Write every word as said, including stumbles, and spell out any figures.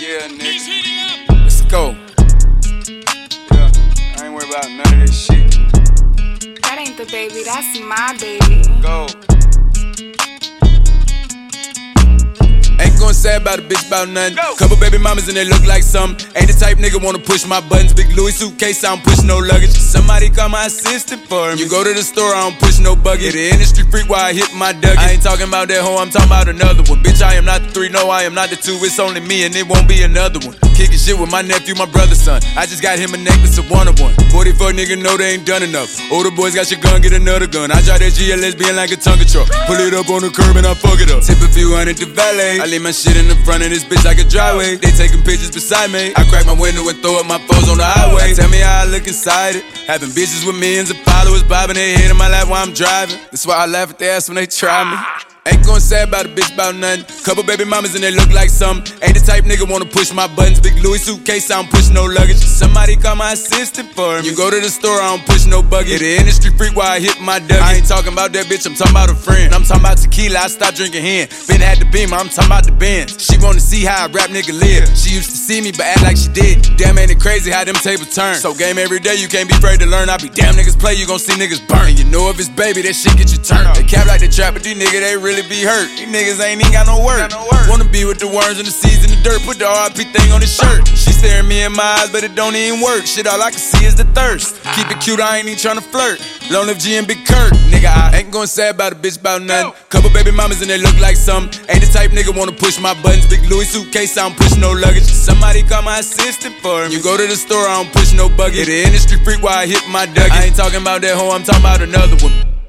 Yeah, nigga. Let's go. Yeah, I ain't worried about none of this shit. That ain't the baby, that's my baby. Go. Ain't gon' say about a bitch about nothing. Go. Couple baby mamas and they look like something. Ain't the type nigga wanna push my buttons. Big Louis suitcase, I don't push no luggage. Somebody call my assistant for me. You go to the store, I don't push no buggy. The industry freak while I hit my duggy. I ain't talking about that hoe, I'm talking about another one. Bitch, I am not the three, no, I am not the two. It's only me and it won't be another one. Kicking shit with my nephew, my brother's son. I just got him a necklace of one of one. forty-four nigga know they ain't done enough. Older boys got your gun, get another gun. I drive that G L S being like a Tonka truck. Pull it up on the curb and I fuck it up. Tip a few hundred to valet. I leave my shit in the front of this bitch like a driveway. They taking pictures beside me. I crack my window and throw up my foes on the highway. Tell me how I look inside it. Having bitches with millions of followers bobbing their head in my lap while I'm driving. That's why I laugh at their ass when they try me. Ain't gon' say about a bitch about nothing. Couple baby mamas and they look like something. Ain't the type nigga wanna push my buttons. Big Louis suitcase, I don't push no luggage. Somebody call my assistant for me. You go to the store, I don't push no buggy. The industry freak while I hit my duggy. I ain't talking about that bitch, I'm talking about a friend. I'm talking about tequila, I stopped drinking hen. Been at the Beamer, I'm talking about the Benz. She wanna see how a rap nigga live. She used to see me but act like she did. Damn, ain't it crazy how them tables turn. So game every day, you can't be afraid to learn. I be damn niggas play, you gon' see niggas burn. And you know if it's baby, that shit get you turned. They cap like the trap, but these niggas, they really be hurt. These niggas ain't even got no work. Wanna be with the worms and the seeds in the dirt. Put the R I P thing on the shirt. She staring me in my eyes, but it don't even work. Shit, all I can see is the thirst. Keep it cute, I ain't even tryna flirt. Long live G and Big Kirk. Nigga, I ain't gon' say about a bitch about nothing. Couple baby mamas and they look like something. Ain't the type nigga wanna push my buttons. Big Louis suitcase, I don't push no luggage. Somebody call my assistant for me. You go to the store, I don't push no buggy. The industry freak while I hit my duggy. I ain't talking about that hoe, I'm talking about another one.